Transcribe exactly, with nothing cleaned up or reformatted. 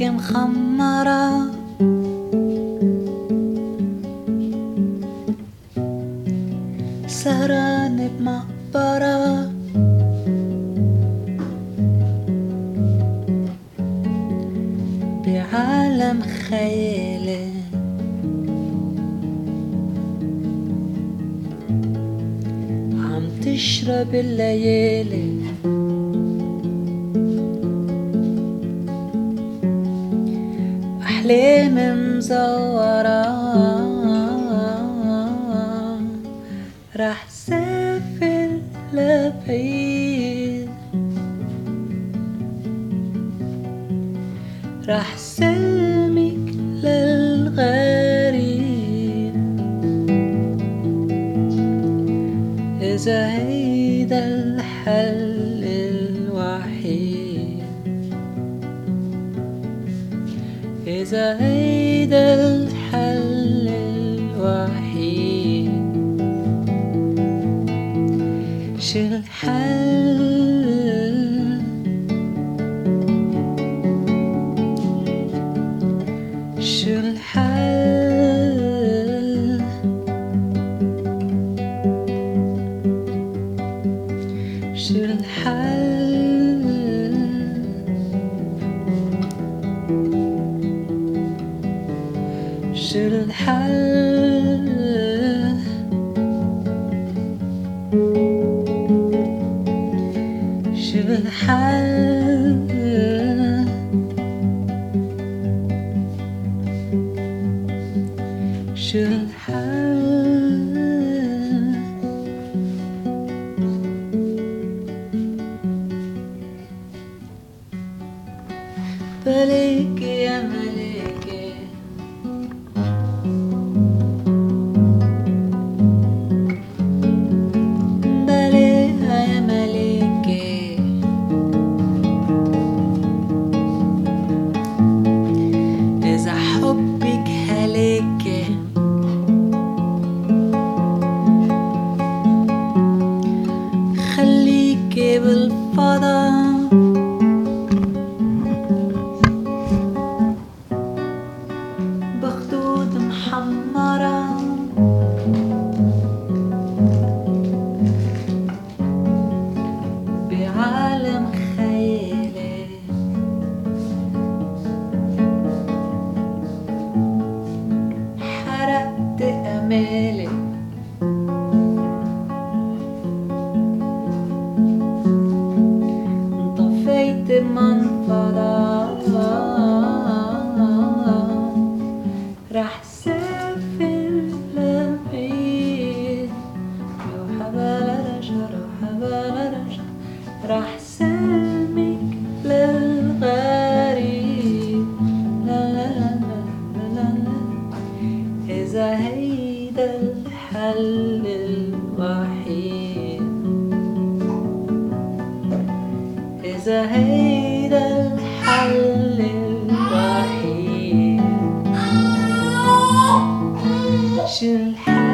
عيني مخمرة سهران بمقبرة بعالم خيالي عم تشرب الليالي أحلام مزورة رح سافر لبعيد رح سلمك للغريب إذا هيدا الحل الوحيد إذا هيدا الحل الوحيد شو الحل شو الحل شو الحل شو الحل شو الحل شو الحل بليك يا مليكي بليها يا مليكي إذا حبك هليكي خليكي بالفضا بخدود محمرة بعالم خيالي حرقت أمالي انطفيت منفضة رح سافر لبعيد روح بلا رجع روح بلا رجع رح سلمك للغريب لا لا لا لا لا لا إذا هيدا الحل الوحيد إذا هيدا الحل الوحيد شو الحل